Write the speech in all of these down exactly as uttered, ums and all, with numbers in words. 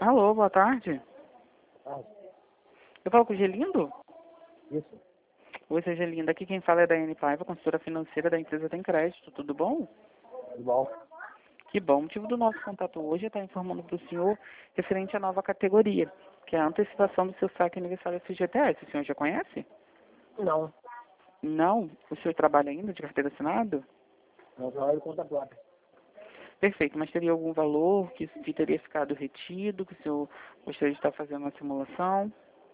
Alô, boa tarde. Ah, Eu falo com o Gelindo? isso. Oi, seu Gelindo. Aqui quem fala é a Daiane Paiva, consultora financeira da empresa Tem Crédito. Tudo bom? Tudo bom? Que bom. O motivo do nosso contato hoje é estar informando para o senhor referente à nova categoria, que é a antecipação do seu saque aniversário F G T S. O senhor já conhece? Não. Não? O senhor trabalha ainda de carteira assinada? Não trabalho conta própria. Perfeito, mas teria algum valor que, que teria ficado retido, que o senhor gostaria de estar fazendo uma simulação?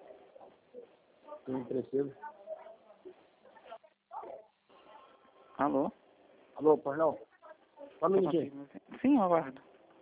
Não preciso. Alô? Alô, pois não? Só um Só minutinho. consigo- Sim, eu aguardo.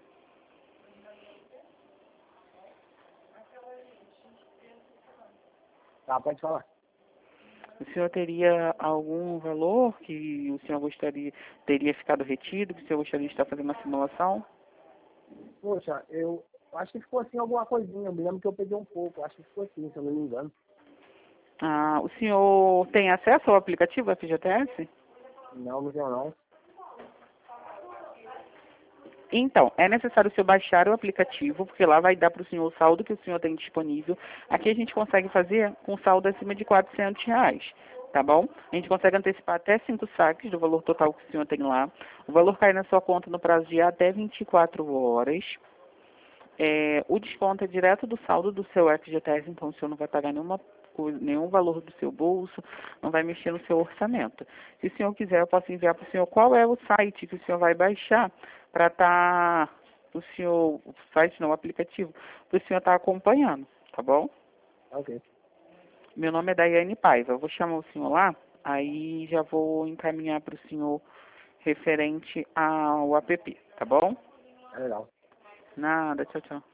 Tá, pode falar. O senhor teria algum valor que o senhor gostaria, teria ficado retido, que o senhor gostaria de estar fazendo uma simulação? Poxa, eu acho que ficou assim alguma coisinha. Eu me lembro que eu peguei um pouco. Acho que ficou assim, se eu não me engano. Ah, o senhor tem acesso ao aplicativo F G T S? Não, não tenho não. Então, é necessário o senhor baixar o aplicativo, porque lá vai dar para o senhor o saldo que o senhor tem disponível. Aqui a gente consegue fazer com saldo acima de quatrocentos reais, tá bom? A gente consegue antecipar até cinco saques do valor total que o senhor tem lá. O valor cai na sua conta no prazo de até vinte e quatro horas. É, o desconto é direto do saldo do seu F G T S, então o senhor não vai pagar nenhuma, coisa- nenhum valor do seu bolso, não vai mexer no seu orçamento. Se o senhor quiser, eu posso enviar para o senhor qual é o site que o senhor vai baixar para estar, o senhor, o site não, o aplicativo, para o senhor estar acompanhando, tá bom? Ok. Meu nome é Daiane Paiva, eu vou chamar o senhor lá, aí já vou encaminhar para o senhor referente ao app, tá bom? É legal. Nada, tchau, tchau.